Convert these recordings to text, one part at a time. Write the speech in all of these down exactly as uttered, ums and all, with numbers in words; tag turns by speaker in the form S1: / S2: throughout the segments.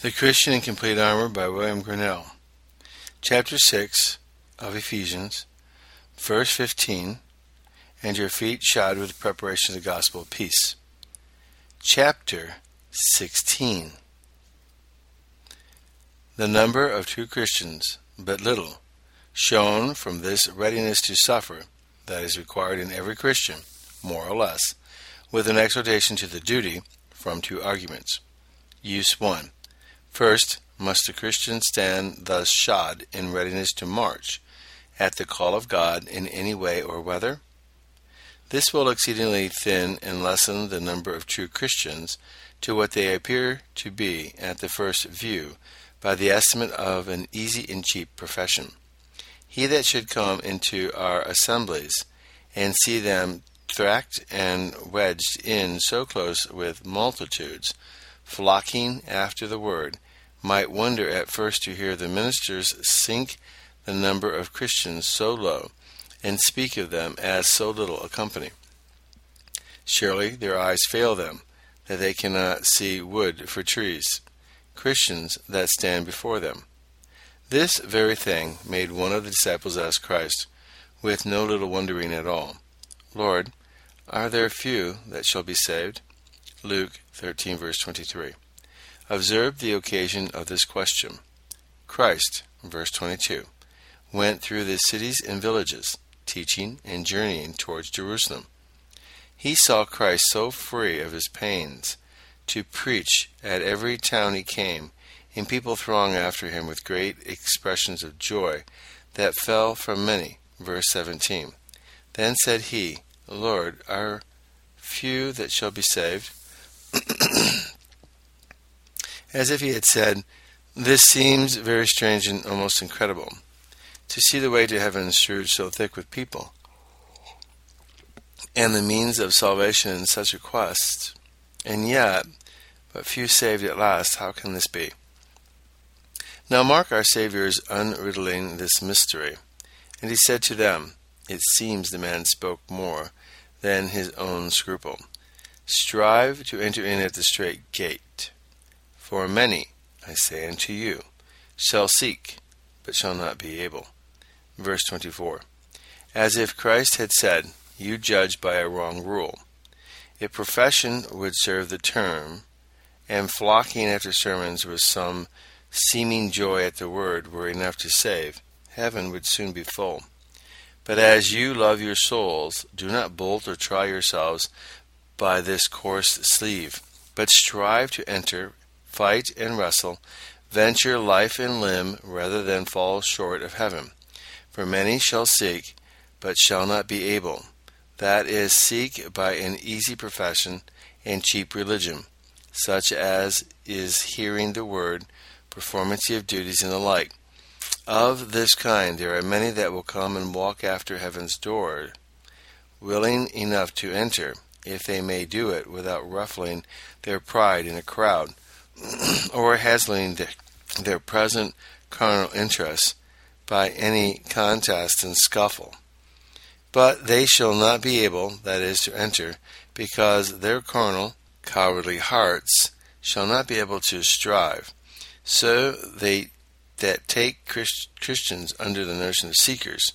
S1: The Christian in Complete Armor by William Grinnell. Chapter six of Ephesians, verse fifteen, and your feet shod with the preparation of the gospel of peace. Chapter sixteen. The number of true Christians, but little, shown from this readiness to suffer that is required in every Christian, more or less, with an exhortation to the duty from two arguments. Use one. First, must the Christian stand thus shod in readiness to march at the call of God in any way or weather? This will exceedingly thin and lessen the number of true Christians to what they appear to be at the first view by the estimate of an easy and cheap profession. He that should come into our assemblies and see them tracked and wedged in so close with multitudes, flocking after the word, might wonder at first to hear the ministers sink the number of Christians so low, and speak of them as so little a company. Surely their eyes fail them, that they cannot see wood for trees, Christians that stand before them. This very thing made one of the disciples ask Christ, with no little wondering at all, Lord, are there few that shall be saved? Luke thirteen, verse twenty-three. Observe the occasion of this question. Christ, verse twenty-two, went through the cities and villages, teaching and journeying towards Jerusalem. He saw Christ so free of his pains to preach at every town he came, and people throng after him with great expressions of joy that fell from many. Verse seventeen. Then said he, Lord, are few that shall be saved? As if he had said, this seems very strange and almost incredible, to see the way to heaven strewed so thick with people, and the means of salvation in such a quest, and yet but few saved at last. How can this be? Now mark our Saviour's unriddling this mystery. And he said to them, it seems the man spoke more than his own scruple. Strive to enter in at the strait gate. For many, I say unto you, shall seek, but shall not be able. Verse twenty-four. As if Christ had said, you judge by a wrong rule. If profession would serve the term, and flocking after sermons with some seeming joy at the word were enough to save, heaven would soon be full. But as you love your souls, do not bolt or try yourselves by this coarse sleeve, but strive to enter, fight and wrestle, venture life and limb rather than fall short of heaven. For many shall seek, but shall not be able. That is, seek by an easy profession and cheap religion, such as is hearing the word, performance of duties, and the like. Of this kind there are many that will come and walk after heaven's door, willing enough to enter, if they may do it without ruffling their pride in a crowd, or hazzling their, their present carnal interests by any contest and scuffle. But they shall not be able, that is, to enter, because their carnal, cowardly hearts shall not be able to strive. So they that take Christ, Christians under the notion of seekers,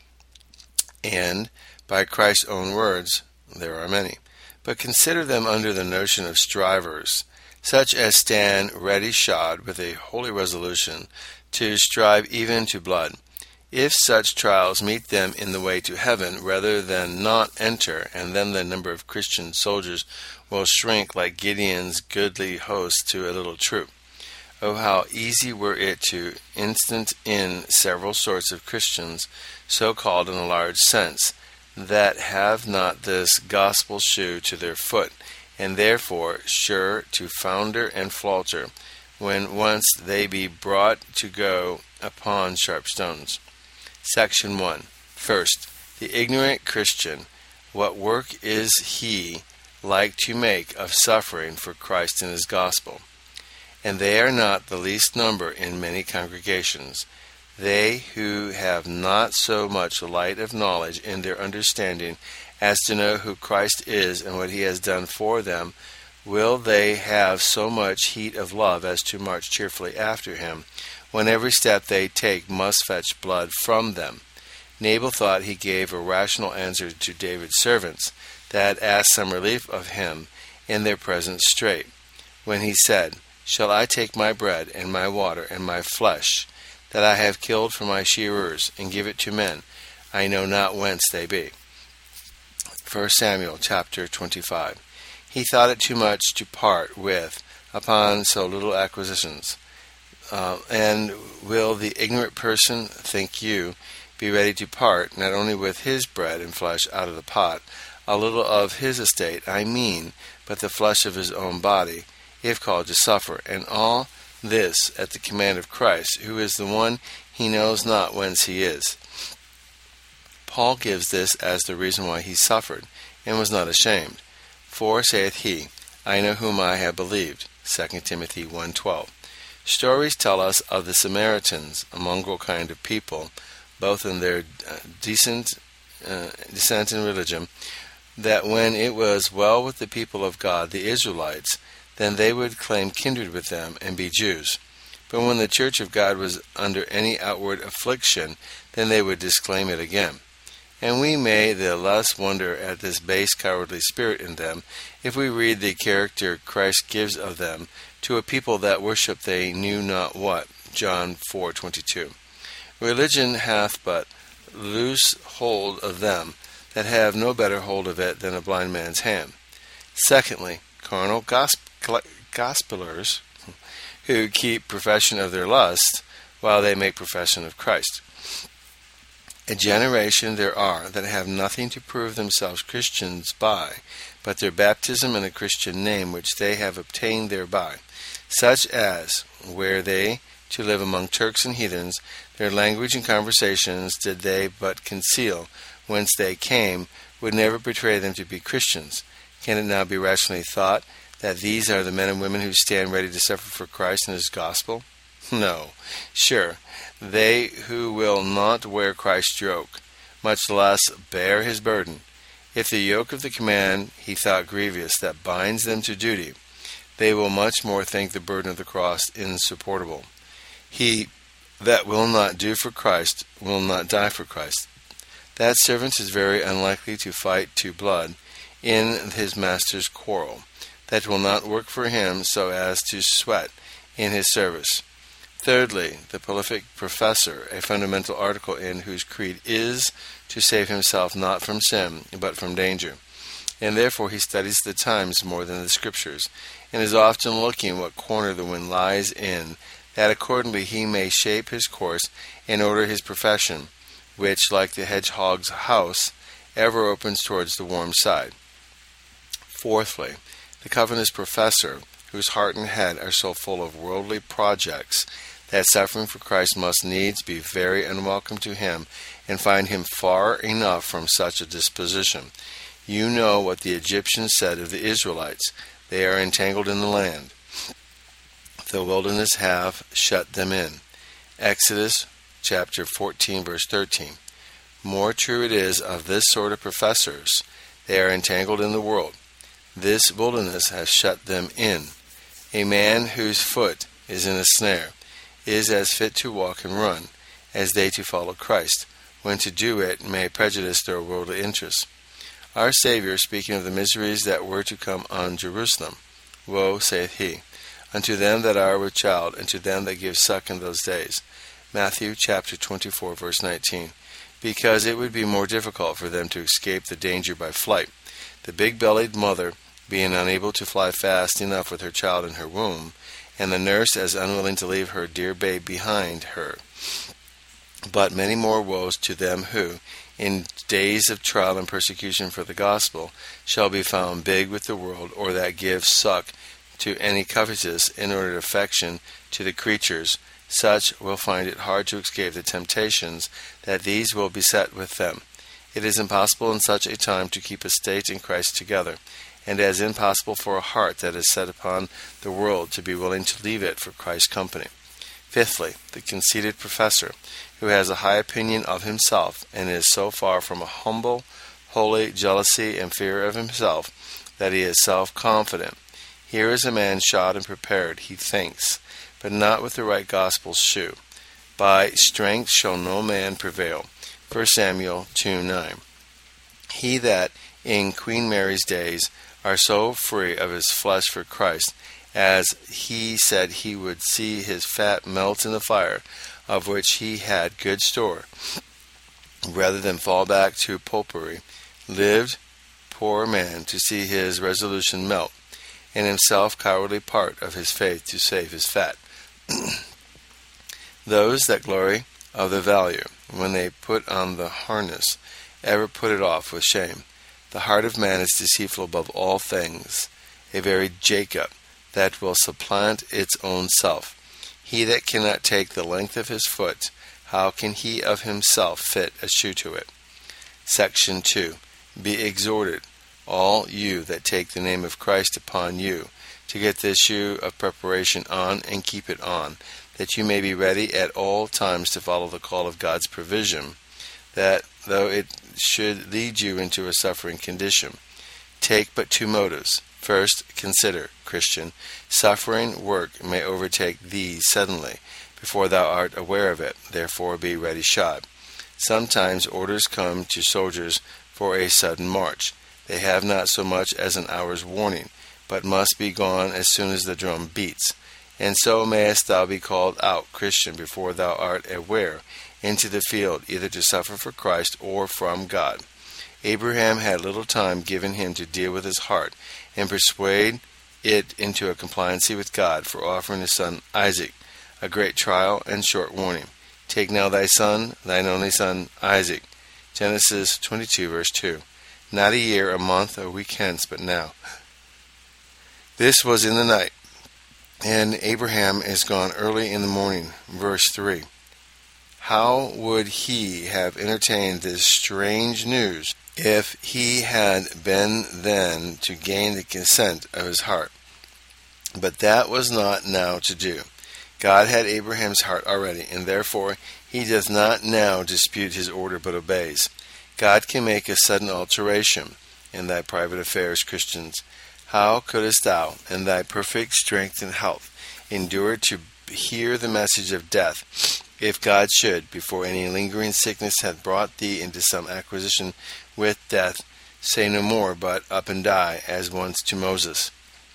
S1: and by Christ's own words, there are many, but consider them under the notion of strivers, such as stand ready shod with a holy resolution to strive even to blood. If such trials meet them in the way to heaven rather than not enter, and then the number of Christian soldiers will shrink like Gideon's goodly host to a little troop. Oh, how easy were it to instant in several sorts of Christians, so called in a large sense, that have not this gospel shoe to their foot, and therefore sure to founder and falter, when once they be brought to go upon sharp stones. Section one. First, the ignorant Christian, what work is he like to make of suffering for Christ and his gospel? And they are not the least number in many congregations, they who have not so much light of knowledge in their understanding as to know who Christ is and what he has done for them, will they have so much heat of love as to march cheerfully after him, when every step they take must fetch blood from them? Nabal thought he gave a rational answer to David's servants that asked some relief of him in their present strait, when he said, Shall I take my bread and my water and my flesh that I have killed for my shearers, and give it to men? I know not whence they be. First Samuel chapter twenty-five. He thought it too much to part with upon so little acquisitions. Uh, and will the ignorant person, think you, be ready to part, not only with his bread and flesh out of the pot, a little of his estate, I mean, but the flesh of his own body, if called to suffer, and all this at the command of Christ, who is the one he knows not whence he is? Paul gives this as the reason why he suffered, and was not ashamed. For, saith he, I know whom I have believed. Second Timothy one twelve. Stories tell us of the Samaritans, a mongrel kind of people, both in their uh, decent uh, descent in religion, that when it was well with the people of God, the Israelites, then they would claim kindred with them and be Jews. But when the church of God was under any outward affliction, then they would disclaim it again. And we may the less wonder at this base cowardly spirit in them, if we read the character Christ gives of them to a people that worship they knew not what. John four twenty-two. Religion hath but loose hold of them that have no better hold of it than a blind man's hand. Secondly, carnal gosp- gospelers, who keep profession of their lust, while they make profession of Christ. A generation there are that have nothing to prove themselves Christians by, but their baptism and a Christian name which they have obtained thereby, such as, where they to live among Turks and heathens, their language and conversations did they but conceal, whence they came, would never betray them to be Christians. Can it now be rationally thought that these are the men and women who stand ready to suffer for Christ and his gospel? No. Sure, they who will not wear Christ's yoke, much less bear his burden. If the yoke of the command he thought grievous that binds them to duty, they will much more think the burden of the cross insupportable. He that will not do for Christ will not die for Christ. That servant is very unlikely to fight to blood in his master's quarrel, that will not work for him so as to sweat in his service. Thirdly, the prolific professor, a fundamental article in whose creed is to save himself not from sin, but from danger. And therefore he studies the times more than the Scriptures, and is often looking what corner the wind lies in, that accordingly he may shape his course and order his profession, which, like the hedgehog's house, ever opens towards the warm side. Fourthly, the Covenant's professor, whose heart and head are so full of worldly projects, that suffering for Christ must needs be very unwelcome to him, and find him far enough from such a disposition. You know what the Egyptians said of the Israelites, they are entangled in the land. The wilderness hath shut them in. Exodus chapter fourteen, verse thirteen. More true it is of this sort of professors, they are entangled in the world. This wilderness has shut them in. A man whose foot is in a snare is as fit to walk and run as they to follow Christ, when to do it may prejudice their worldly interests. Our Savior, speaking of the miseries that were to come on Jerusalem, Woe, saith he, unto them that are with child, and to them that give suck in those days. Matthew chapter twenty-four, verse nineteen. Because it would be more difficult for them to escape the danger by flight. The big-bellied mother, being unable to fly fast enough with her child in her womb, and the nurse as unwilling to leave her dear babe behind her. But many more woes to them who, in days of trial and persecution for the gospel, shall be found big with the world, or that give suck to any covetous, inordinate affection to the creatures. Such will find it hard to escape the temptations that these will beset with them. It is impossible in such a time to keep a state in Christ together, and as impossible for a heart that is set upon the world to be willing to leave it for Christ's company. Fifthly, the conceited professor, who has a high opinion of himself, and is so far from a humble, holy jealousy and fear of himself, that he is self-confident. Here is a man shod and prepared, he thinks, but not with the right gospel's shoe. By strength shall no man prevail. First Samuel two nine. He that in Queen Mary's days are so free of his flesh for Christ, as he said he would see his fat melt in the fire, of which he had good store, rather than fall back to popery, lived, poor man, to see his resolution melt, and himself cowardly part of his faith to save his fat. Those that glory of the value, when they put on the harness, ever put it off with shame. The heart of man is deceitful above all things, a very Jacob, that will supplant its own self. He that cannot take the length of his foot, how can he of himself fit a shoe to it? Section two. Be exhorted, all you that take the name of Christ upon you, to get this shoe of preparation on and keep it on, that you may be ready at all times to follow the call of God's provision, that though it should lead you into a suffering condition. Take but two motives. First, consider, Christian, suffering work may overtake thee suddenly, before thou art aware of it, therefore be ready shod. Sometimes orders come to soldiers for a sudden march. They have not so much as an hour's warning, but must be gone as soon as the drum beats. And so mayest thou be called out, Christian, before thou art aware, into the field, either to suffer for Christ or from God. Abraham had little time given him to deal with his heart, and persuade it into a compliancy with God for offering his son Isaac, a great trial and short warning. Take now thy son, thine only son Isaac. Genesis twenty-two, verse two. Not a year, a month, a week hence, but now. This was in the night, and Abraham is gone early in the morning. Verse three. How would he have entertained this strange news if he had been then to gain the consent of his heart? But that was not now to do. God had Abraham's heart already, and therefore he does not now dispute his order, but obeys. God can make a sudden alteration in thy private affairs, Christians. How couldst thou, in thy perfect strength and health, endure to hear the message of death, if God should, before any lingering sickness hath brought thee into some acquisition with death, say no more, but up and die, as once to Moses?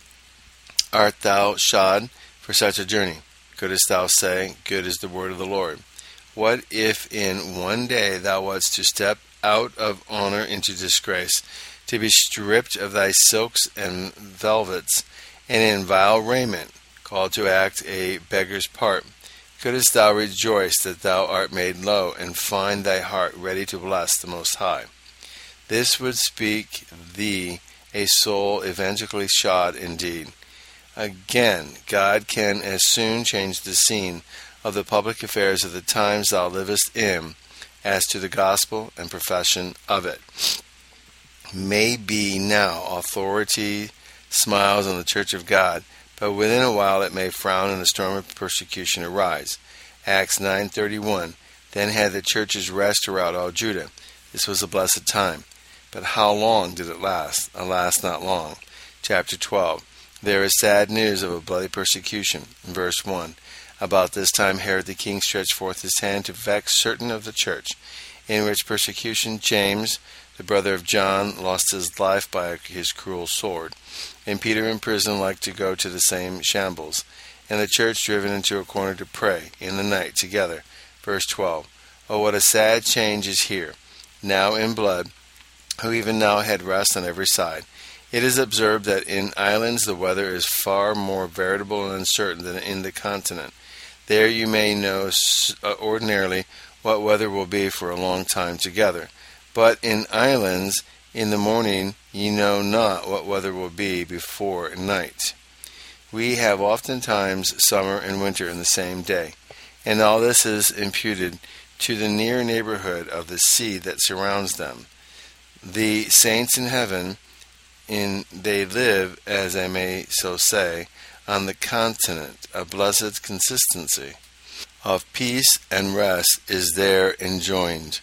S1: Art thou shod for such a journey? Couldst thou say, Good is the word of the Lord? What if in one day thou wast to step out of honor into disgrace, to be stripped of thy silks and velvets, and in vile raiment, called to act a beggar's part? Couldst thou rejoice that thou art made low, and find thy heart ready to bless the Most High? This would speak thee a soul evangelically shod indeed. Again, God can as soon change the scene of the public affairs of the times thou livest in, as to the gospel and profession of it. May be now authority smiles on the church of God, but within a while it may frown and a storm of persecution arise. Acts nine thirty-one. Then had the churches rest throughout all Judah. This was a blessed time. But how long did it last? Alas, not long. Chapter twelve. There is sad news of a bloody persecution. Verse one. About this time Herod the king stretched forth his hand to vex certain of the church, in which persecution James, the brother of John, lost his life by his cruel sword, and Peter in prison like to go to the same shambles, and the church driven into a corner to pray in the night together. Verse twelve. Oh, what a sad change is here, now in blood, who even now had rest on every side. It is observed that in islands the weather is far more variable and uncertain than in the continent. There you may know ordinarily what weather will be for a long time together. But in islands, in the morning, ye know not what weather will be before night. We have oftentimes summer and winter in the same day, and all this is imputed to the near neighborhood of the sea that surrounds them. The saints in heaven, in they live, as I may so say, on the continent. A blessed consistency of peace and rest is there enjoined.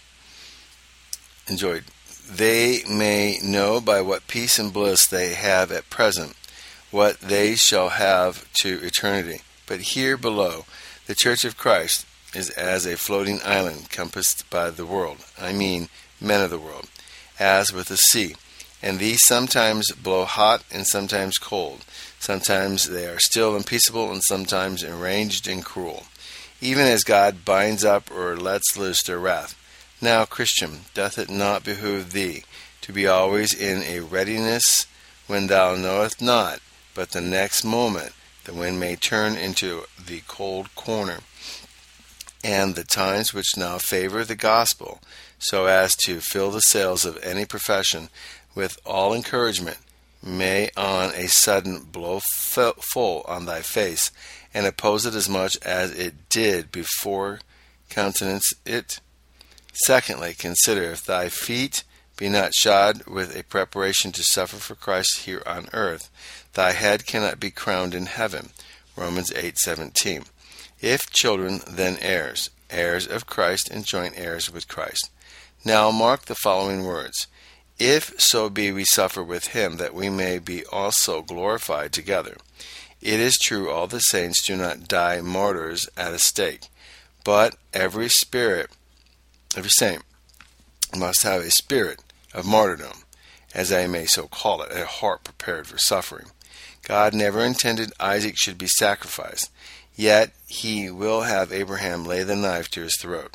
S1: Enjoyed. They may know by what peace and bliss they have at present, what they shall have to eternity. But here below, the Church of Christ is as a floating island compassed by the world, I mean men of the world, as with the sea. And these sometimes blow hot and sometimes cold. Sometimes they are still and peaceable, and sometimes enraged and cruel, even as God binds up or lets loose their wrath. Now, Christian, doth it not behoove thee to be always in a readiness, when thou knowest not, but the next moment the wind may turn into the cold corner, and the times which now favor the gospel, so as to fill the sails of any profession with all encouragement, may on a sudden blow full on thy face, and oppose it as much as it did before countenance it? Secondly, consider if thy feet be not shod with a preparation to suffer for Christ here on earth, thy head cannot be crowned in heaven. Romans eight seventeen. If children, then heirs, heirs of Christ, and joint heirs with Christ. Now mark the following words. If so be we suffer with him, that we may be also glorified together. It is true all the saints do not die martyrs at a stake, but every spirit, every saint must have a spirit of martyrdom, as I may so call it, a heart prepared for suffering. God never intended Isaac should be sacrificed, yet he will have Abraham lay the knife to his throat.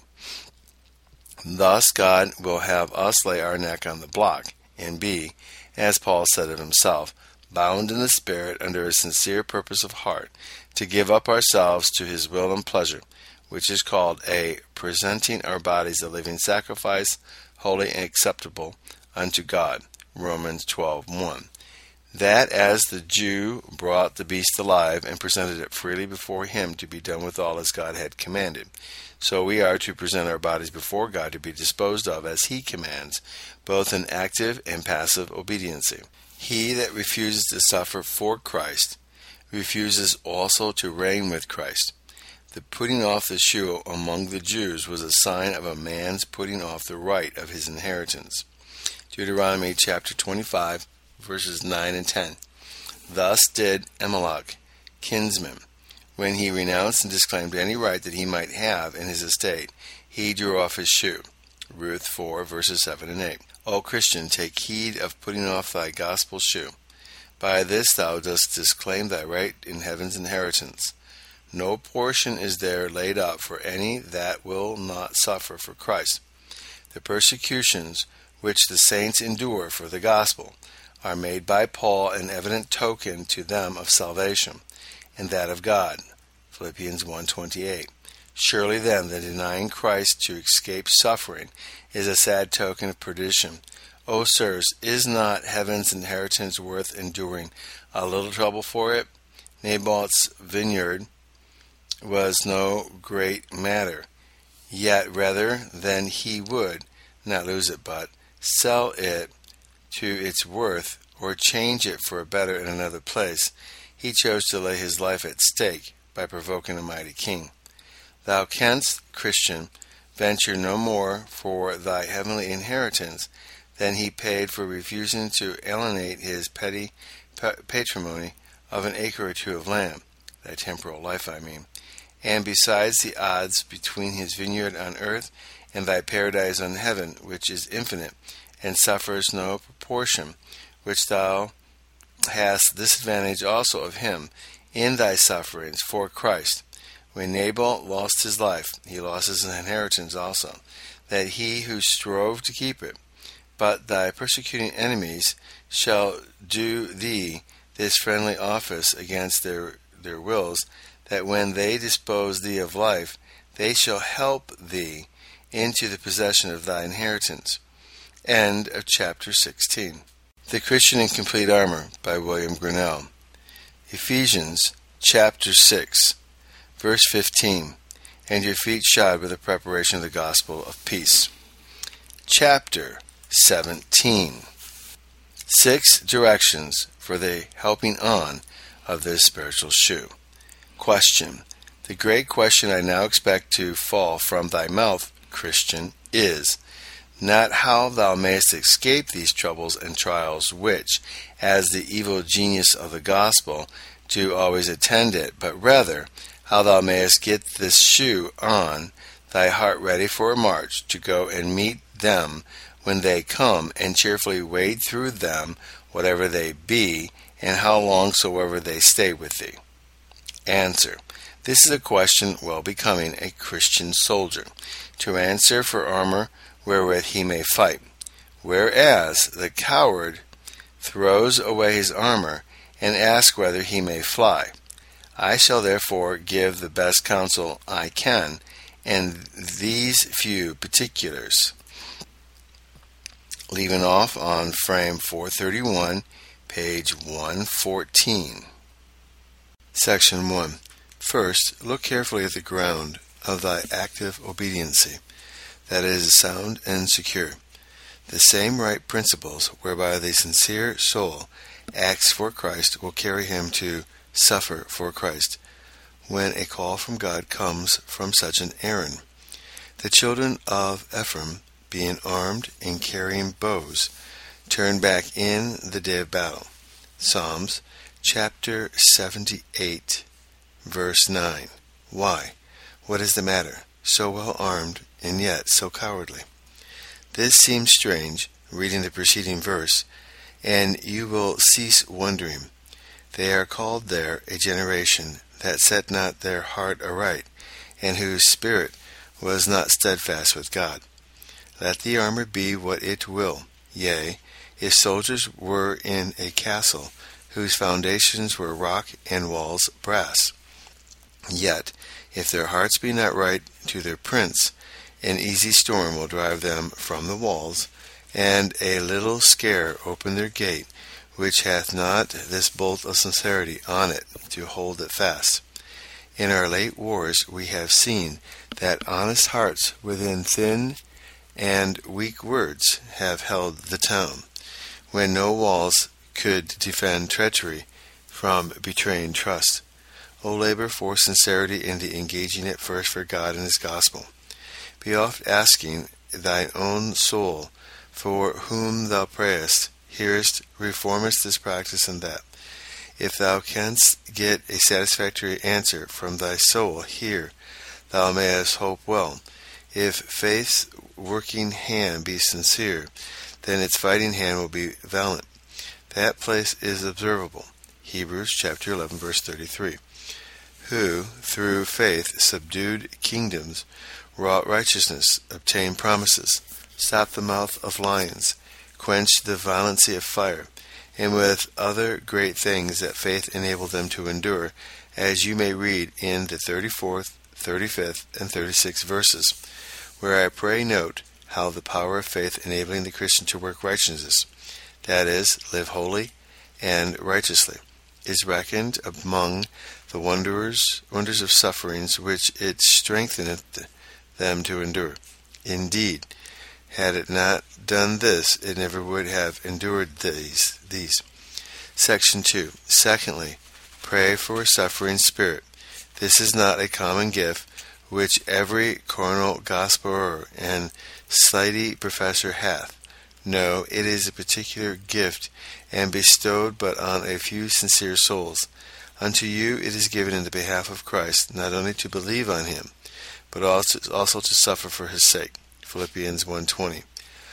S1: Thus God will have us lay our neck on the block, and be, as Paul said of himself, bound in the Spirit under a sincere purpose of heart, to give up ourselves to his will and pleasure, which is called a presenting our bodies a living sacrifice, holy and acceptable unto God. Romans twelve one. That as the Jew brought the beast alive and presented it freely before him to be done withal as God had commanded, so we are to present our bodies before God to be disposed of as he commands, both in active and passive obedience. He that refuses to suffer for Christ refuses also to reign with Christ. The putting off the shoe among the Jews was a sign of a man's putting off the right of his inheritance. Deuteronomy chapter twenty-five, verses nine and ten. Thus did Elimelech, kinsman, when he renounced and disclaimed any right that he might have in his estate, he drew off his shoe. Ruth four, verses seven and eight. O Christian, take heed of putting off thy gospel shoe. By this thou dost disclaim thy right in heaven's inheritance. No portion is there laid up for any that will not suffer for Christ. The persecutions which the saints endure for the gospel are made by Paul an evident token to them of salvation, and that of God. Philippians one twenty-eight. Surely then the denying Christ to escape suffering is a sad token of perdition. O sirs, is not heaven's inheritance worth enduring a little trouble for it? Naboth's vineyard was no great matter, yet rather than he would not lose it, but sell it to its worth, or change it for a better in another place, he chose to lay his life at stake by provoking a mighty king. Thou canst, Christian, venture no more for thy heavenly inheritance than he paid for refusing to alienate his petty patrimony of an acre or two of land, thy temporal life I mean, and besides the odds between his vineyard on earth and thy paradise on heaven, which is infinite, and suffers no proportion, which thou hast this advantage also of him in thy sufferings for Christ. When Nabal lost his life, he lost his inheritance also, that he who strove to keep it. But thy persecuting enemies shall do thee this friendly office against their, their wills, that when they dispose thee of life, they shall help thee into the possession of thy inheritance. End of chapter sixteen. The Christian in Complete Armor by William Grinnell. Ephesians chapter six, verse fifteen. And your feet shod with the preparation of the gospel of peace. Chapter seventeen. Six directions for the helping on of this spiritual shoe. Question. The great question I now expect to fall from thy mouth, Christian, is, not how thou mayest escape these troubles and trials which, as the evil genius of the gospel, do always attend it, but rather how thou mayest get this shoe on, thy heart ready for a march, to go and meet them when they come, and cheerfully wade through them, whatever they be, and how long soever they stay with thee. Answer. This is a question well becoming a Christian soldier, to answer for armor wherewith he may fight, whereas the coward throws away his armor, and asks whether he may fly. I shall therefore give the best counsel I can, in these few particulars. Leaving off on frame four thirty-one, page one fourteen. Section one. First, look carefully at the ground of thy active obediency, that it is sound and secure. The same right principles whereby the sincere soul acts for Christ will carry him to suffer for Christ, when a call from God comes from such an errand. The children of Ephraim, being armed and carrying bows, turned back in the day of battle. Psalms chapter seventy-eight, verse nine. Why? What is the matter? So well armed, and yet so cowardly. This seems strange, reading the preceding verse, and you will cease wondering. They are called there a generation that set not their heart aright, and whose spirit was not steadfast with God. Let the armor be what it will. Yea, if soldiers were in a castle, whose foundations were rock and walls brass, yet, if their hearts be not right to their prince, an easy storm will drive them from the walls, and a little scare open their gate, which hath not this bolt of sincerity on it to hold it fast. In our late wars we have seen that honest hearts within thin and weak words have held the town, when no walls could defend treachery from betraying trust. O labor for sincerity in the engaging it first for God and his gospel. Be oft asking thine own soul, for whom thou prayest, hearest, reformest this practice and that. If thou canst get a satisfactory answer from thy soul here, thou mayest hope well. If faith's working hand be sincere, then its fighting hand will be valiant. That place is observable. Hebrews chapter eleven, verse thirty-three. Who, through faith, subdued kingdoms, wrought righteousness, obtained promises, stopped the mouth of lions, quenched the violency of fire, and with other great things that faith enabled them to endure, as you may read in the thirty-fourth, thirty-fifth, and thirty-sixth verses, where I pray note how the power of faith enabling the Christian to work righteousness, that is, live holy and righteously, is reckoned among the wonders, wonders of sufferings which it strengtheneth them to endure. Indeed, had it not done this, it never would have endured these. these. Section two. Secondly, pray for a suffering spirit. This is not a common gift which every carnal gospeler and slighty professor hath. No, it is a particular gift, and bestowed but on a few sincere souls. Unto you it is given in the behalf of Christ, not only to believe on him, but also, also to suffer for his sake. Philippians one twenty.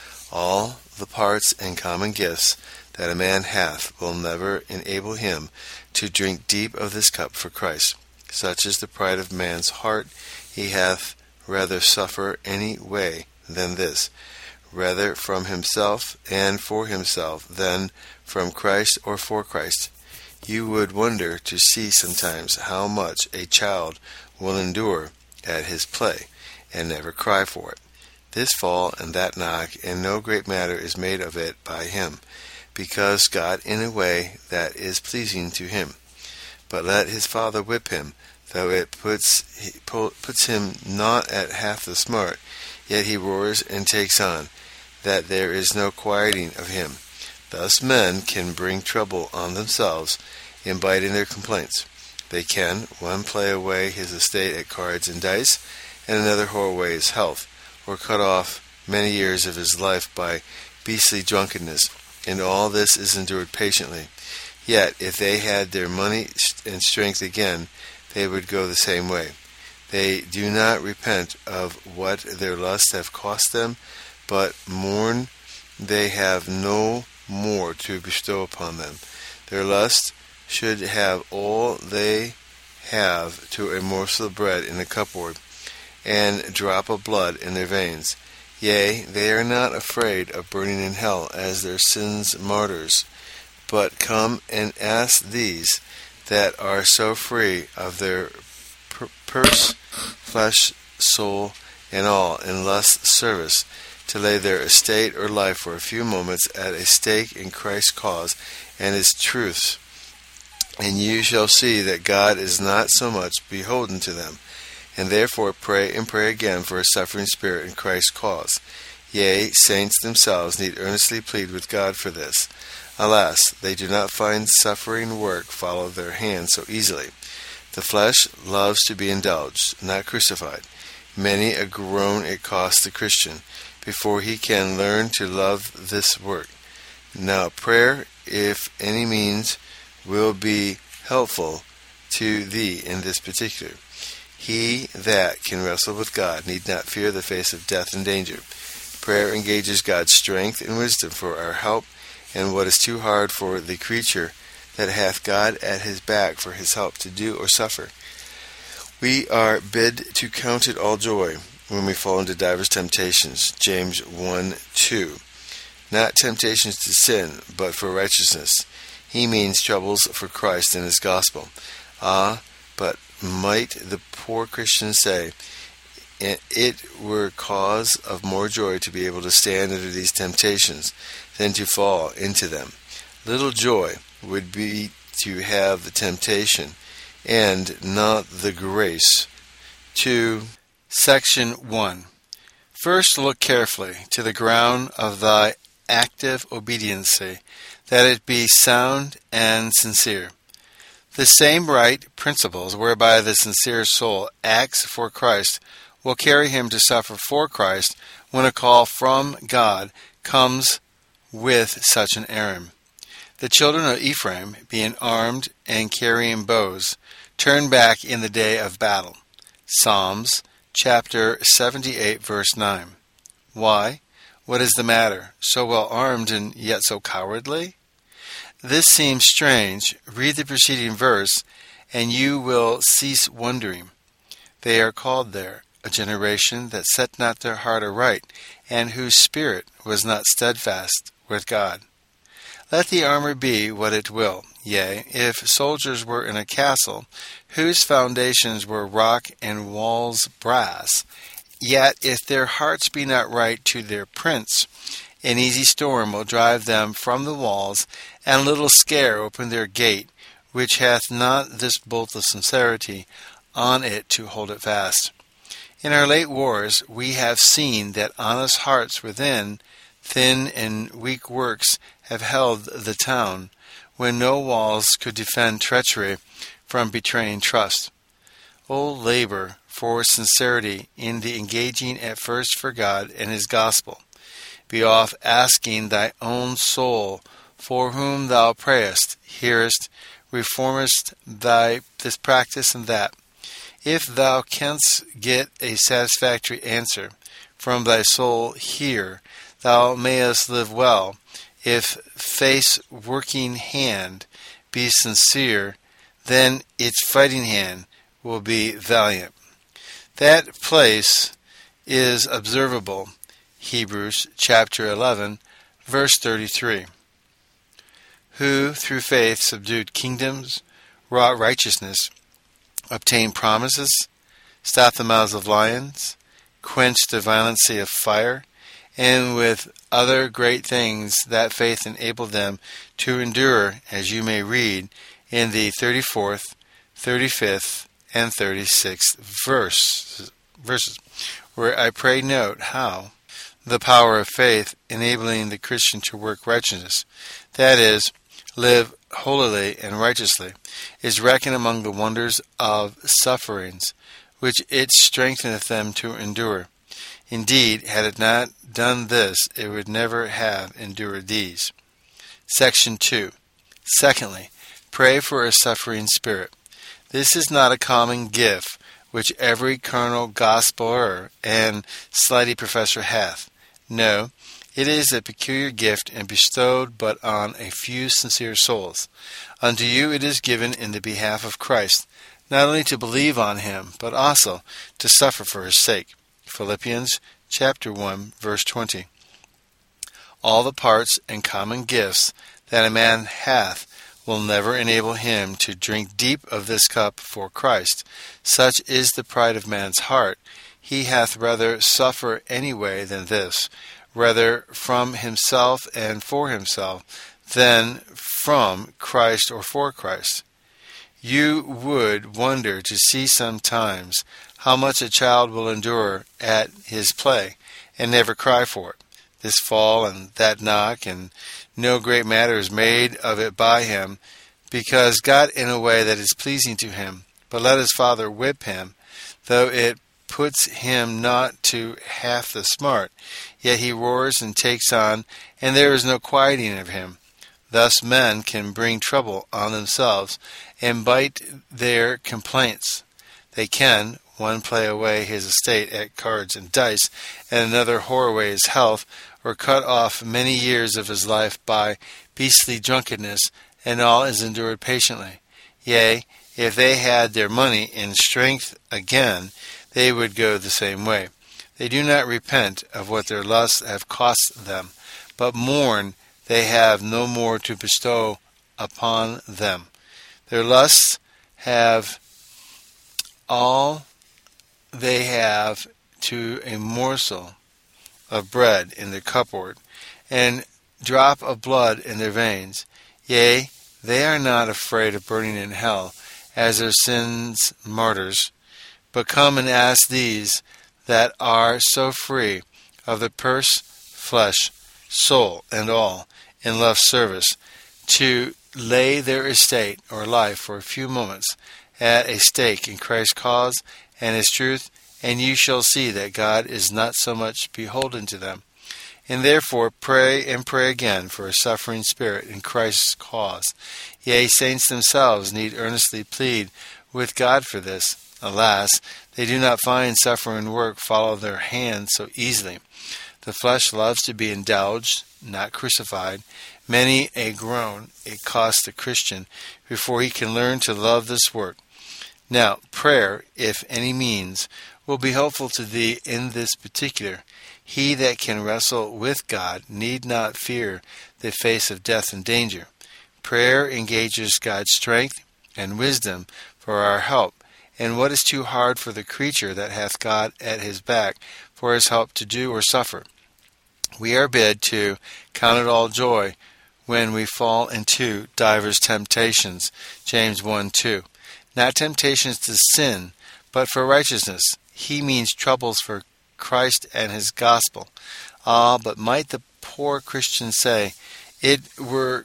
S1: All the parts and common gifts that a man hath will never enable him to drink deep of this cup for Christ. Such is the pride of man's heart, he hath rather suffer any way than this, rather from himself and for himself than from Christ or for Christ. You would wonder to see sometimes how much a child will endure at his play, and never cry for it. This fall and that knock, and no great matter is made of it by him, because God in a way that is pleasing to him. But let his father whip him, though it puts he puts him not at half the smart, yet he roars and takes on, that there is no quieting of him. Thus men can bring trouble on themselves in biting their complaints. They can, one play away his estate at cards and dice, and another whore away his health, or cut off many years of his life by beastly drunkenness, and all this is endured patiently. Yet, if they had their money and strength again, they would go the same way. They do not repent of what their lusts have cost them, but mourn they have no more to bestow upon them. Their lust should have all they have to a morsel of bread in a cupboard, and drop of blood in their veins. Yea, they are not afraid of burning in hell as their sins' martyrs, but come and ask these that are so free of their per- purse, flesh, soul, and all in lust's service, to lay their estate or life for a few moments at a stake in Christ's cause and his truths. And you shall see that God is not so much beholden to them. And therefore pray and pray again for a suffering spirit in Christ's cause. Yea, saints themselves need earnestly plead with God for this. Alas, they do not find suffering work follow their hands so easily. The flesh loves to be indulged, not crucified. Many a groan it costs the Christian before he can learn to love this work. Now prayer, if any means, will be helpful to thee in this particular. He that can wrestle with God need not fear the face of death and danger. Prayer engages God's strength and wisdom for our help, and what is too hard for the creature that hath God at his back for his help to do or suffer. We are bid to count it all joy when we fall into divers temptations. James one two. Not temptations to sin, but for righteousness. He means troubles for Christ and his gospel. Ah, but might the poor Christian say, it were cause of more joy to be able to stand under these temptations than to fall into them. Little joy would be to have the temptation and not the grace. To Section one. First look carefully to the ground of thy active obediency, that it be sound and sincere. The same right principles whereby the sincere soul acts for Christ will carry him to suffer for Christ when a call from God comes with such an errand. The children of Ephraim, being armed and carrying bows, turned back in the day of battle. Psalms chapter seventy-eight, verse nine. Why? What is the matter? So well armed and yet so cowardly? This seems strange. Read the preceding verse, and you will cease wondering. They are called there, a generation that set not their heart aright, and whose spirit was not steadfast with God. Let the armor be what it will. Yea, if soldiers were in a castle, whose foundations were rock and walls brass, yet if their hearts be not right to their prince, an easy storm will drive them from the walls, and a little scare open their gate, which hath not this bolt of sincerity on it to hold it fast. In our late wars we have seen that honest hearts within, thin and weak works, have held the town, when no walls could defend treachery from betraying trust. O labor for sincerity in the engaging at first for God and his gospel. Be off asking thy own soul, for whom thou prayest, hearest, reformest thy this practice and that. If thou canst get a satisfactory answer from thy soul here, thou mayest live well. If face working hand be sincere, then its fighting hand will be valiant. That place is observable. Hebrews chapter eleven, verse thirty-three. Who through faith subdued kingdoms, wrought righteousness, obtained promises, stopped the mouths of lions, quenched the violency of fire, and with other great things that faith enabled them to endure, as you may read in the thirty-fourth, thirty-fifth, and thirty-sixth verse, verses, where I pray note how the power of faith enabling the Christian to work righteousness, that is, live holily and righteously, is reckoned among the wonders of sufferings, which it strengtheneth them to endure. Indeed, had it not done this, it would never have endured these. Section two. Secondly, pray for a suffering spirit. This is not a common gift which every carnal gospeler and slighty professor hath. No, it is a peculiar gift and bestowed but on a few sincere souls. Unto you it is given in the behalf of Christ, not only to believe on him, but also to suffer for his sake. Philippians chapter one, verse twenty. All the parts and common gifts that a man hath will never enable him to drink deep of this cup for Christ. Such is the pride of man's heart. He hath rather suffer any way than this, rather from himself and for himself, than from Christ or for Christ. You would wonder to see sometimes how much a child will endure at his play, and never cry for it. This fall and that knock, and no great matter is made of it by him, because got in a way that is pleasing to him. But let his father whip him, though it puts him not to half the smart. Yet he roars and takes on, and there is no quieting of him. Thus men can bring trouble on themselves, and bite their complaints. They can, one play away his estate at cards and dice, and another whore away his health, or cut off many years of his life by beastly drunkenness, and all is endured patiently. Yea, if they had their money and strength again, they would go the same way. They do not repent of what their lusts have cost them, but mourn they have no more to bestow upon them. Their lusts have all they have to a morsel of bread in their cupboard, and drop of blood in their veins. Yea, they are not afraid of burning in hell, as their sins martyrs, but come and ask these that are so free of the purse, flesh, soul, and all, in love's service, to lay their estate or life for a few moments at a stake in Christ's cause and his truth, and you shall see that God is not so much beholden to them. And therefore pray and pray again for a suffering spirit in Christ's cause. Yea, saints themselves need earnestly plead with God for this. Alas, they do not find suffering work follow their hand so easily. The flesh loves to be indulged, not crucified. Many a groan it costs the Christian before he can learn to love this work. Now, prayer, if any means, will be helpful to thee in this particular. He that can wrestle with God need not fear the face of death and danger. Prayer engages God's strength and wisdom for our help, and what is too hard for the creature that hath God at his back for his help to do or suffer? We are bid to count it all joy when we fall into divers temptations, James one two. Not temptations to sin, but for righteousness. He means troubles for Christ and his gospel. Ah, but might the poor Christian say, it were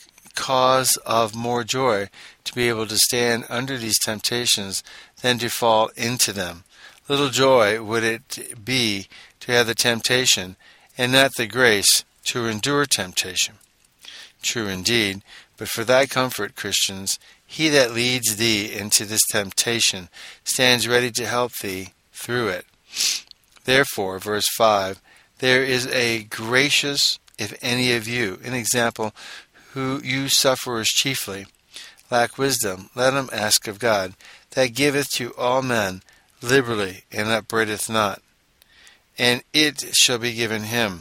S1: cause of more joy to be able to stand under these temptations than to fall into them. Little joy would it be to have the temptation, and not the grace to endure temptation. True indeed, but for thy comfort, Christians, he that leads thee into this temptation stands ready to help thee through it. Therefore, verse five, there is a gracious, if any of you, an example, who you sufferers chiefly, lack wisdom, let him ask of God, that giveth to all men liberally, and upbraideth not, and it shall be given him.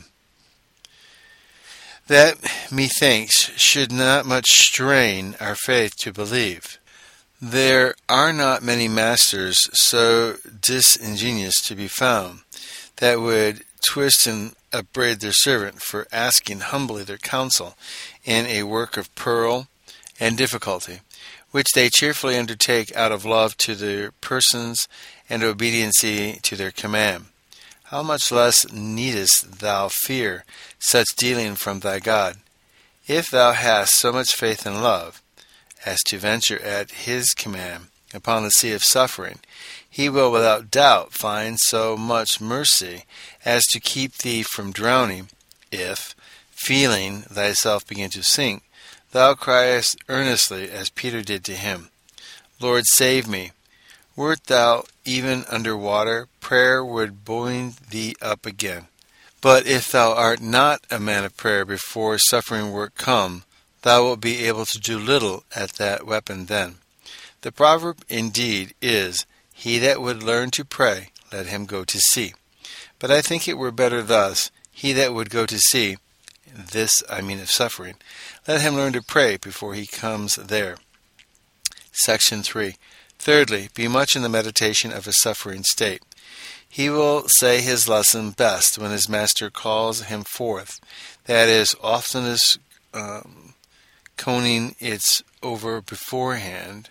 S1: That, methinks, should not much strain our faith to believe. There are not many masters so disingenuous to be found, that would twist and upbraid their servant for asking humbly their counsel in a work of peril and difficulty, which they cheerfully undertake out of love to their persons and obediency to their command. How much less needest thou fear such dealing from thy God, if thou hast so much faith and love, as to venture at his command upon the sea of suffering? he will without doubt find so much mercy as to keep thee from drowning, if, feeling thyself begin to sink, thou criest earnestly as Peter did to him, Lord, save me. Wert thou even under water, prayer would buoy thee up again. But if thou art not a man of prayer before suffering work come, thou wilt be able to do little at that weapon then. The proverb indeed is, he that would learn to pray, let him go to sea. But I think it were better thus, he that would go to sea, this I mean of suffering, let him learn to pray before he comes there. Section three. Thirdly, be much in the meditation of a suffering state. He will say his lesson best when his master calls him forth, that is, oftenest um, coning its over beforehand.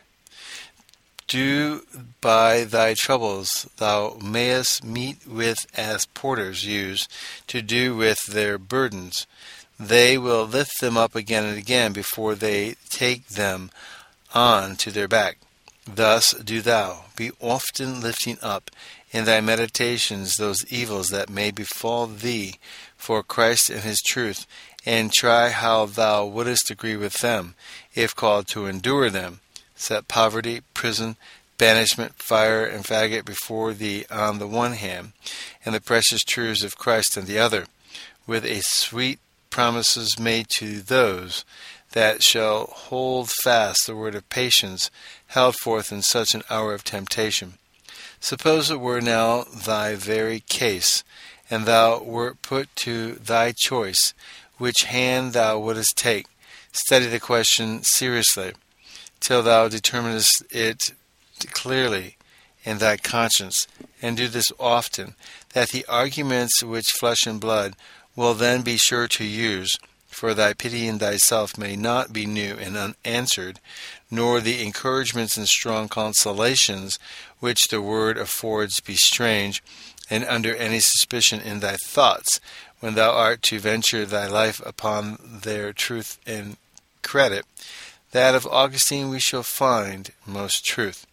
S1: Do by thy troubles thou mayest meet with as porters use to do with their burdens. They will lift them up again and again before they take them on to their back. Thus do thou, be often lifting up in thy meditations those evils that may befall thee for Christ and his truth, and try how thou wouldest agree with them, if called to endure them. Set poverty, prison, banishment, fire, and faggot before thee on the one hand, and the precious truths of Christ on the other, with a sweet promises made to those that shall hold fast the word of patience held forth in such an hour of temptation. Suppose it were now thy very case, and thou wert put to thy choice, which hand thou wouldest take. Study the question seriously, till thou determinest it clearly in thy conscience, and do this often, that the arguments which flesh and blood will then be sure to use, for thy pitying thyself may not be new and unanswered, nor the encouragements and strong consolations which the word affords be strange, and under any suspicion in thy thoughts, when thou art to venture thy life upon their truth and credit. That of Augustine we shall find most truth.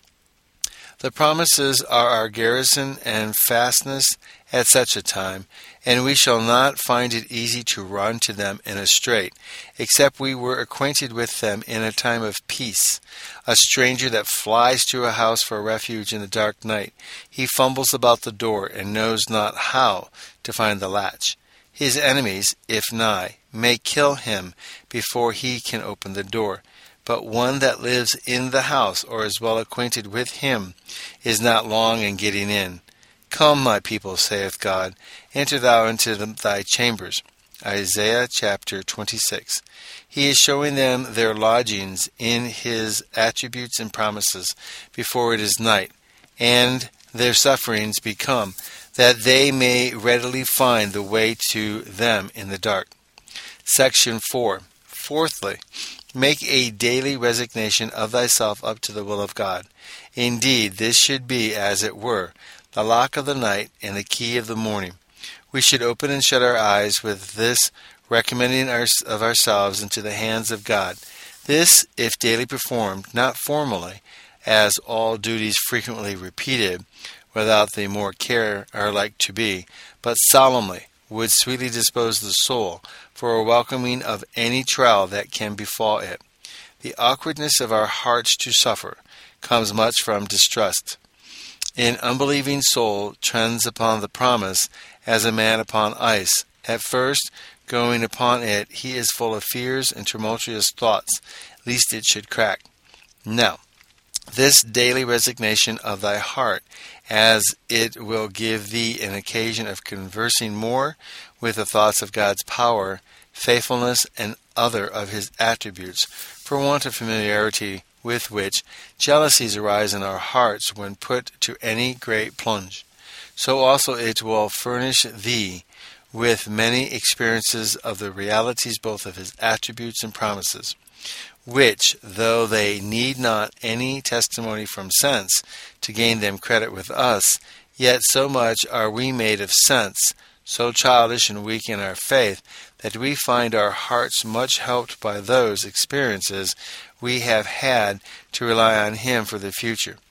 S1: The promises are our garrison and fastness at such a time, and we shall not find it easy to run to them in a strait, except we were acquainted with them in a time of peace. A stranger that flies to a house for refuge in the dark night, he fumbles about the door and knows not how to find the latch. His enemies, if nigh, may kill him before he can open the door. But one that lives in the house, or is well acquainted with him, is not long in getting in. Come, my people, saith God, enter thou into the, thy chambers. Isaiah chapter twenty-six. He is showing them their lodgings in his attributes and promises before it is night, and their sufferings become, that they may readily find the way to them in the dark. Section four. Fourthly, make a daily resignation of thyself up to the will of God. Indeed, this should be, as it were, the lock of the night and the key of the morning. We should open and shut our eyes with this recommending our, of ourselves into the hands of God. This, if daily performed, not formally, as all duties frequently repeated, without the more care are like to be, but solemnly, would sweetly dispose the soul for a welcoming of any trial that can befall it. The awkwardness of our hearts to suffer comes much from distrust. An unbelieving soul trends upon the promise as a man upon ice. At first, going upon it, he is full of fears and tumultuous thoughts, lest it should crack. Now, this daily resignation of thy heart, as it will give thee an occasion of conversing more with the thoughts of God's power, faithfulness, and other of his attributes, for want of familiarity with which jealousies arise in our hearts when put to any great plunge. So also it will furnish thee with many experiences of the realities both of his attributes and promises, which, though they need not any testimony from sense to gain them credit with us, yet so much are we made of sense, so childish and weak in our faith, that we find our hearts much helped by those experiences we have had to rely on him for the future.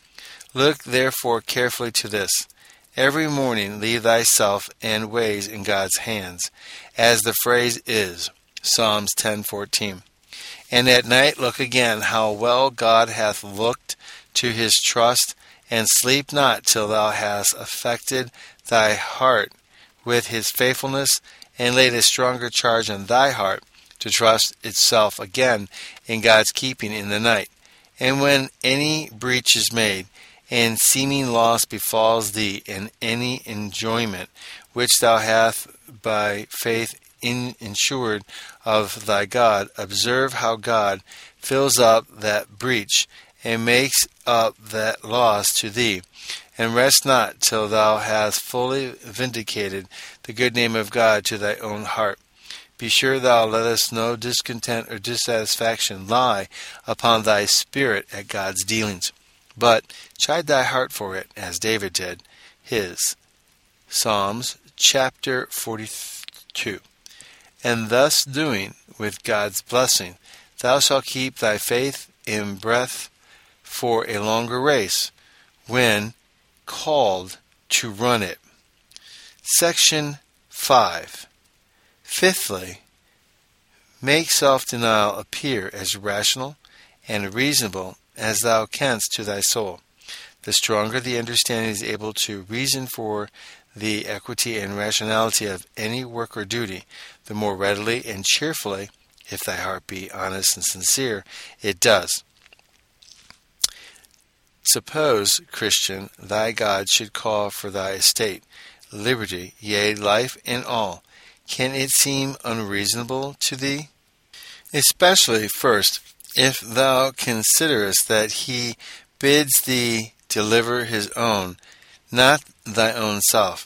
S1: Look therefore carefully to this. Every morning leave thyself and ways in God's hands, as the phrase is, Psalms ten fourteen. And at night look again how well God hath looked to his trust, and sleep not till thou hast affected thy heart with his faithfulness, and laid a stronger charge on thy heart to trust itself again in God's keeping in the night. And when any breach is made, and seeming loss befalls thee in any enjoyment which thou hast by faith in ensured of thy God, observe how God fills up that breach and makes up that loss to thee, and rest not till thou hast fully vindicated the good name of God to thy own heart. Be sure thou lettest no discontent or dissatisfaction lie upon thy spirit at God's dealings, but chide thy heart for it, as David did his. Psalms chapter forty-two. And thus doing, with God's blessing, thou shalt keep thy faith in breath for a longer race, when called to run it. Section five. Fifthly, make self-denial appear as rational and reasonable as thou canst to thy soul. The stronger the understanding is able to reason for the equity and rationality of any work or duty, the more readily and cheerfully, if thy heart be honest and sincere, it does. Suppose, Christian, thy God should call for thy estate, liberty, yea, life and all. Can it seem unreasonable to thee? Especially, first, if thou considerest that he bids thee deliver his own, not thy own self.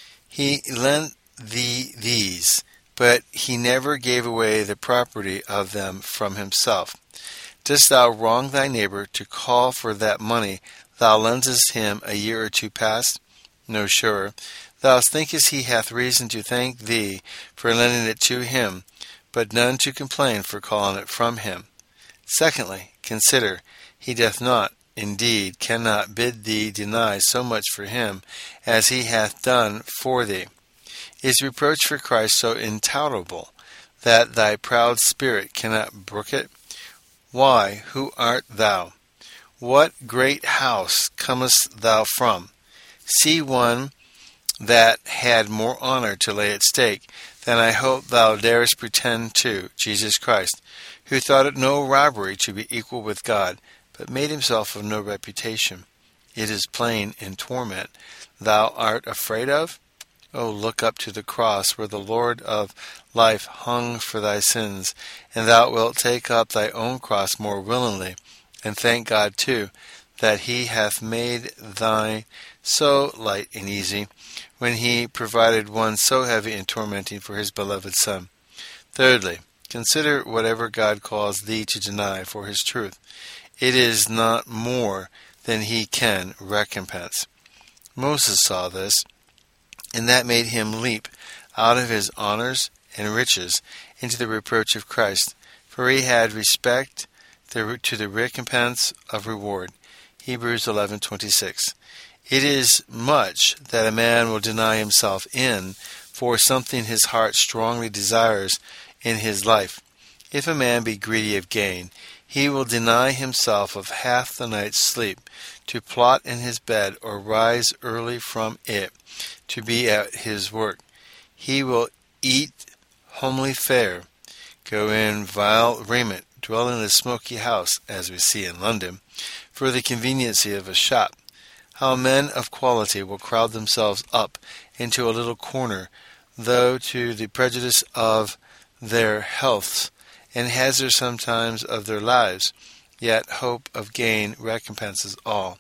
S1: He lent thee these, but he never gave away the property of them from himself. Dost thou wrong thy neighbor to call for that money thou lendest him a year or two past? No, sure. Thou thinkest he hath reason to thank thee for lending it to him, but none to complain for calling it from him. Secondly, consider, he doth not, indeed cannot bid thee deny so much for him as he hath done for thee. Is reproach for Christ so intolerable that thy proud spirit cannot brook it? Why, who art thou? What great house comest thou from? See one that had more honor to lay at stake than I hope thou darest pretend to, Jesus Christ, who thought it no robbery to be equal with God, but made himself of no reputation. It is plain in torment thou art afraid of? Oh, look up to the cross where the Lord of life hung for thy sins, and thou wilt take up thy own cross more willingly, and thank God too, that he hath made thine so light and easy, when he provided one so heavy and tormenting for his beloved Son. Thirdly, consider whatever God calls thee to deny for his truth. It is not more than he can recompense. Moses saw this, and that made him leap out of his honors and riches into the reproach of Christ, for he had respect to the recompense of reward. Hebrews eleven twenty-six. It is much that a man will deny himself in for something his heart strongly desires in his life. If a man be greedy of gain, he will deny himself of half the night's sleep, to plot in his bed or rise early from it, to be at his work. He will eat homely fare, go in vile raiment, dwell in a smoky house, as we see in London, for the conveniency of a shop. How men of quality will crowd themselves up into a little corner, though to the prejudice of their healths, and hazard sometimes of their lives, yet hope of gain recompenses all.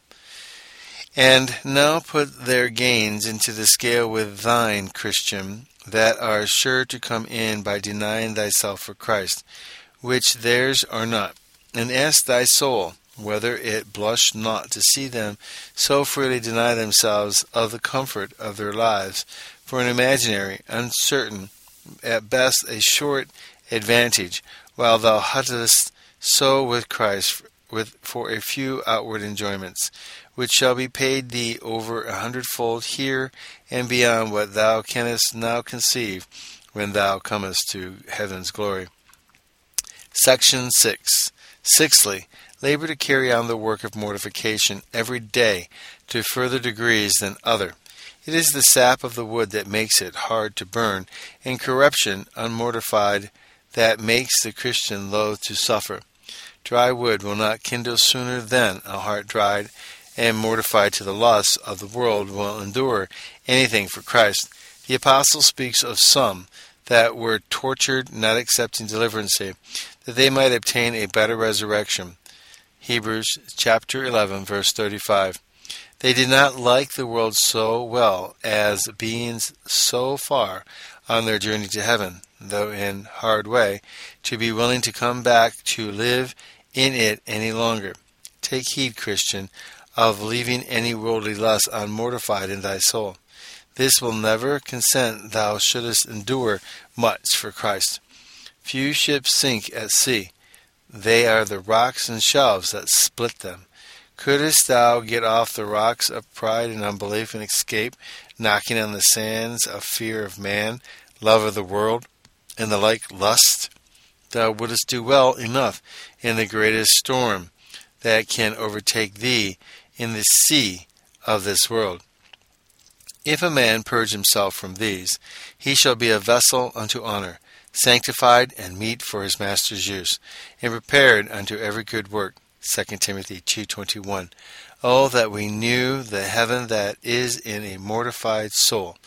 S1: And now put their gains into the scale with thine, Christian, that are sure to come in by denying thyself for Christ, which theirs are not, and ask thy soul whether it blush not to see them so freely deny themselves of the comfort of their lives for an imaginary, uncertain, at best a short advantage, while thou huttest so with Christ with for a few outward enjoyments, which shall be paid thee over a hundredfold here and beyond what thou canst now conceive when thou comest to heaven's glory. Section six. Sixthly, labor to carry on the work of mortification every day to further degrees than other. It is the sap of the wood that makes it hard to burn, and corruption unmortified that makes the Christian loath to suffer. Dry wood will not kindle sooner than a heart dried and mortified to the lusts of the world will endure anything for Christ. The apostle speaks of some that were tortured, not accepting deliverance, that they might obtain a better resurrection. Hebrews chapter eleven, verse thirty-five. They did not like the world so well as being so far on their journey to heaven, though in hard way, to be willing to come back to live in it any longer. Take heed, Christian, of leaving any worldly lust unmortified in thy soul. This will never consent thou shouldest endure much for Christ. Few ships sink at sea. They are the rocks and shelves that split them. Couldst thou get off the rocks of pride and unbelief and escape knocking on the sands of fear of man, love of the world, and the like lust? Thou wouldst do well enough in the greatest storm that can overtake thee in the sea of this world. If a man purge himself from these, he shall be a vessel unto honor, sanctified and meet for his master's use, and prepared unto every good work. Second Timothy two twenty-one. Oh, that we knew the heaven that is in a mortified soul,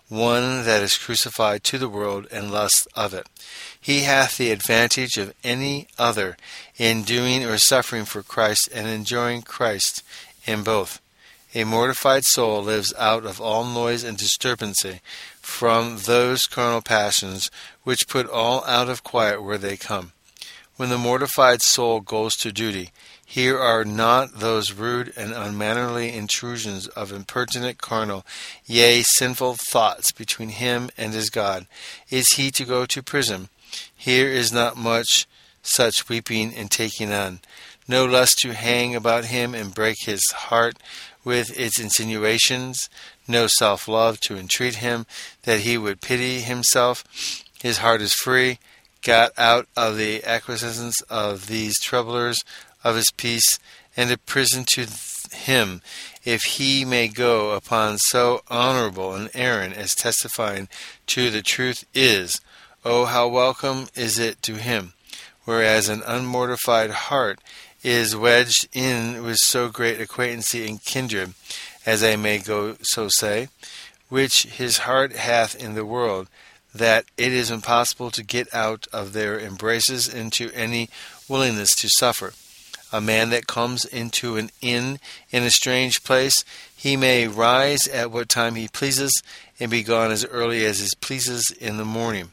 S1: one that is crucified to the world and lust of it. He hath the advantage of any other in doing or suffering for Christ and enjoying Christ in both. A mortified soul lives out of all noise and disturbancy from those carnal passions which put all out of quiet where they come. When the mortified soul goes to duty, here are not those rude and unmannerly intrusions of impertinent carnal, yea, sinful thoughts between him and his God. Is he to go to prison? Here is not much such weeping and taking on. No lust to hang about him and break his heart with its insinuations. No self-love to entreat him that he would pity himself. His heart is free, got out of the acquiescence of these troublers of his peace, and a prison to him, if he may go upon so honorable an errand as testifying to the truth is. Oh, how welcome is it to him, whereas an unmortified heart is wedged in with so great acquaintancy and kindred, as I may go so say, which his heart hath in the world, that it is impossible to get out of their embraces into any willingness to suffer. A man that comes into an inn in a strange place, he may rise at what time he pleases, and be gone as early as it pleases in the morning.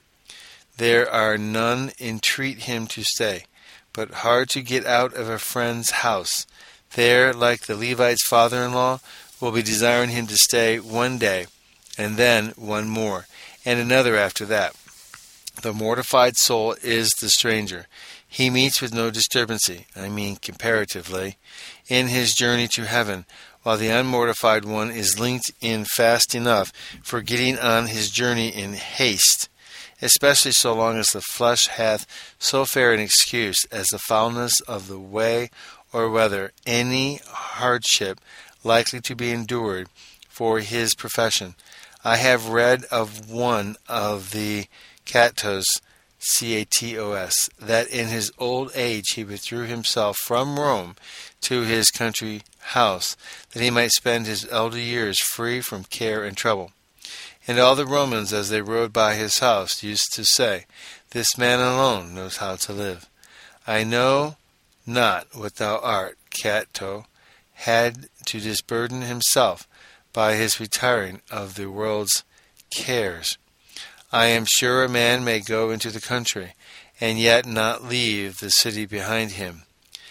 S1: There are none entreat him to stay, but hard to get out of a friend's house. There, like the Levite's father-in-law, will be desiring him to stay one day, and then one more, and another after that. The mortified soul is the stranger. He meets with no disturbancy, I mean comparatively, in his journey to heaven, while the unmortified one is linked in fast enough for getting on his journey in haste, especially so long as the flesh hath so fair an excuse as the foulness of the way, or whether any hardship likely to be endured for his profession. I have read of one of the Catos, C A T O S, that in his old age he withdrew himself from Rome to his country house, that he might spend his elder years free from care and trouble. And all the Romans, as they rode by his house, used to say, This man alone knows how to live. I know not what thou art, Cato, had to disburden himself by his retiring of the world's cares. I am sure a man may go into the country, and yet not leave the city behind him.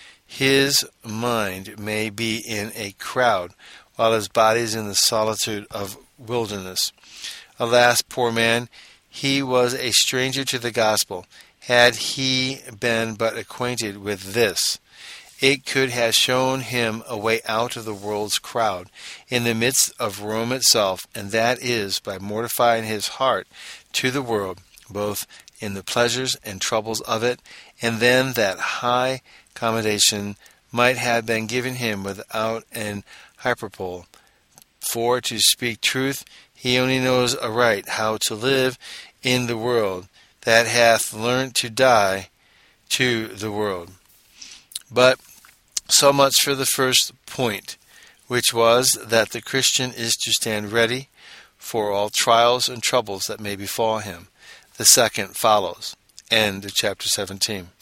S1: His mind may be in a crowd, while his body is in the solitude of wilderness. Alas, poor man, he was a stranger to the gospel. Had he been but acquainted with this, It could have shown him a way out of the world's crowd, in the midst of Rome itself, and that is by mortifying his heart to the world, both in the pleasures and troubles of it, and then that high commendation might have been given him without an hyperbole. For, to speak truth, he only knows aright how to live in the world, that hath learnt to die to the world. But so much for the first point, which was that the Christian is to stand ready for all trials and troubles that may befall him. The second follows. End of chapter seventeen.